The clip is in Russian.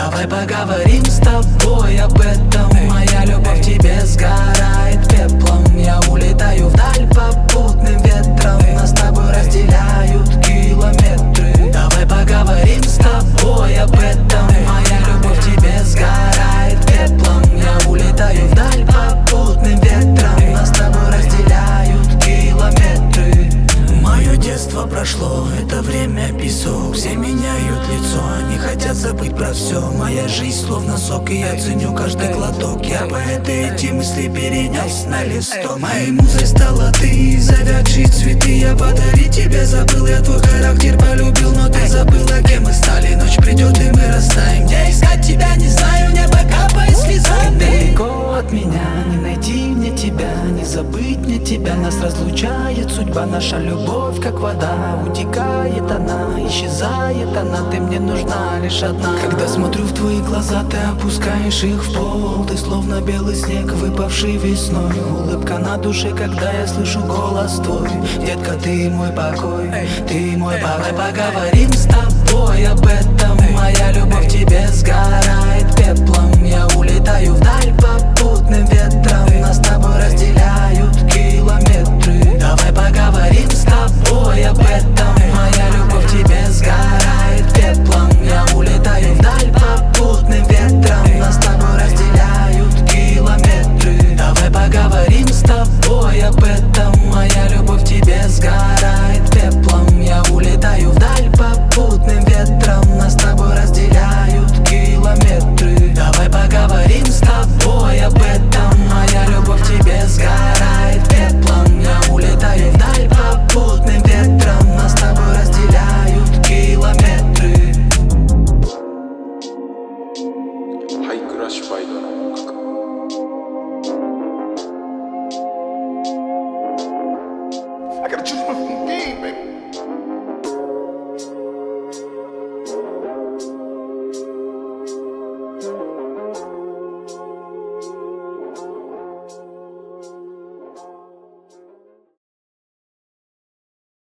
Давай поговорим с тобой об этом. Моя любовь тебе сгорает пеплом. Я улетаю вдаль попутным ветром. Нас с тобой разделяют километры. Давай поговорим с тобой об этом. Моя любовь тебе сгорает пеплом. Я улетаю вдаль попутным ветром. Нас с тобой разделяют километры. Мое детство прошло, это время песок. Все меняют лицо, они хотят забыть про все. Моя жизнь словно сок, и я ценю каждый глоток. Я по эти мысли перенес на листок. Моей музой стала ты, завядшие цветы. Я подарить тебе забыл, я твой характер полюбил. Но ты забыла, кем мы стали. Ночь придет и мы растаем. Где искать тебя, не знаю, небо капает слезами. Далеко от меня, не найти мне тебя, не забыть мне тебя. Нас разлучает судьба, наша любовь как вода. Утекает она, исчезает она. Ты мне нужна лишь одна. Когда смотрю в твои глаза, ты опускаешь их в пол. Ты словно белый снег, выпавший весной. Улыбка на душе, когда я слышу голос твой. Детка, ты мой покой, ты мой покой. Давай поговорим с тобой об этом. Моя любовь тебе